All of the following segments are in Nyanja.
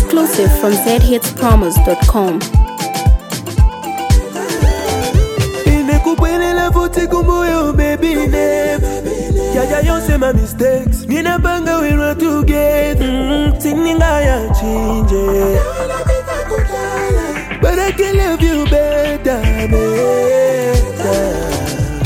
Exclusive from zhitspromos.com. Inekubwelela futhi kumoyo baby name. Jaja yonse my mistakes. Mina banga we run together. Siningaya change. But I can love you better, better.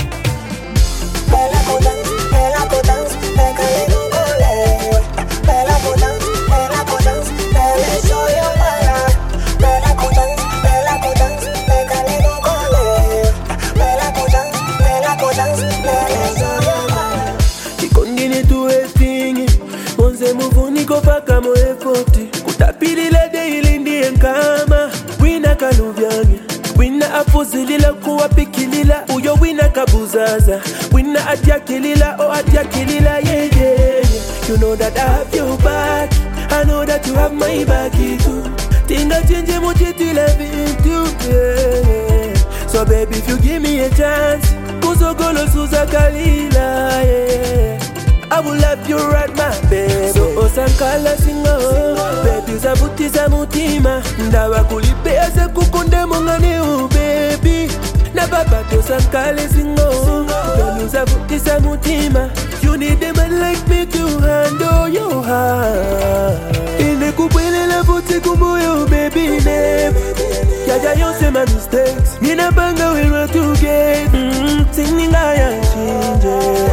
Faka mo efoti kutapilila daily ndiye nkama wina kaluvyange wina afuzilila kuwapikilila uyo wina kabuzaza wina atyakilila o atyakilila yeah, yeah, yeah. You know that I have your back, I know that you have my back too. Tinga chenje mutiti love you yeah. So baby if you give me a chance kuzogolo suza kalila yeah. I will love you right, my baby. So osankala singo, baby zabutiza mutima. Ndawa kulipea se kukunde mongane u baby. Na baba to sankale singo, baby zabutiza mutima. You need a man like me to handle your heart. Inekubwelela futhi kumoyo baby name. Jaja yonse my mistakes. Mina banga we run together. Siningaya change.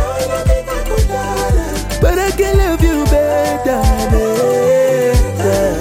But I can love you better, better.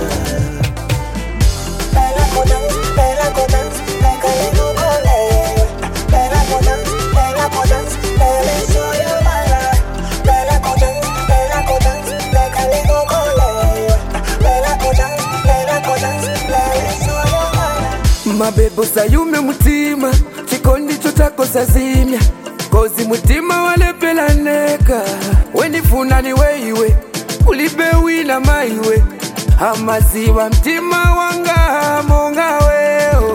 Bella go dance, like a little girl. Bella go dance, Bella show you my love. Bella go dance, like a little girl. Bella go dance, Bella show you my love. Mabebo sayume mutima, chikondi chotako sazimya. Kozi mutima wale pelaneka. Wenifuna ni weiwe ulibe wina maiwe amaziwa mtima wanga monga weo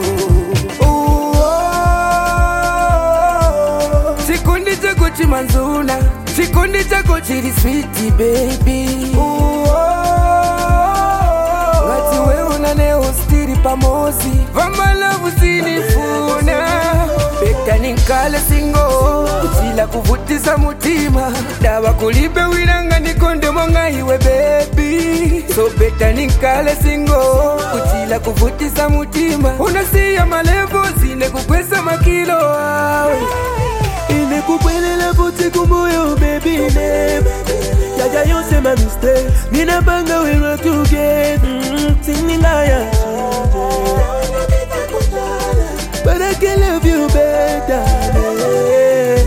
chikundi chako chimanzuna chikundi chako chiri sweet baby wati wewe unaneo stiri pamozi vambalavu sinifuna beka ninkale singo kuchila kuvutisa mutima dawa kulibe wiranga nikonde monga iwe baby so beka ninkale singo kuchila kuvutisa mutima unasiya malevo zine kukwesa makilo awe inekubwelela futhi kumoyo baby name jaja yonse my mistakes mina banga we run together siningaya but I can love you better, better.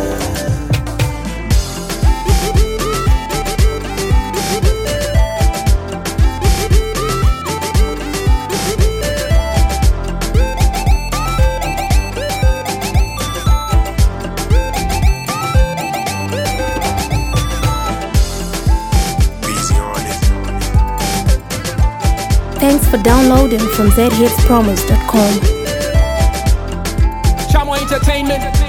Thanks for downloading from zhitspromos.com. Chamo Entertainment.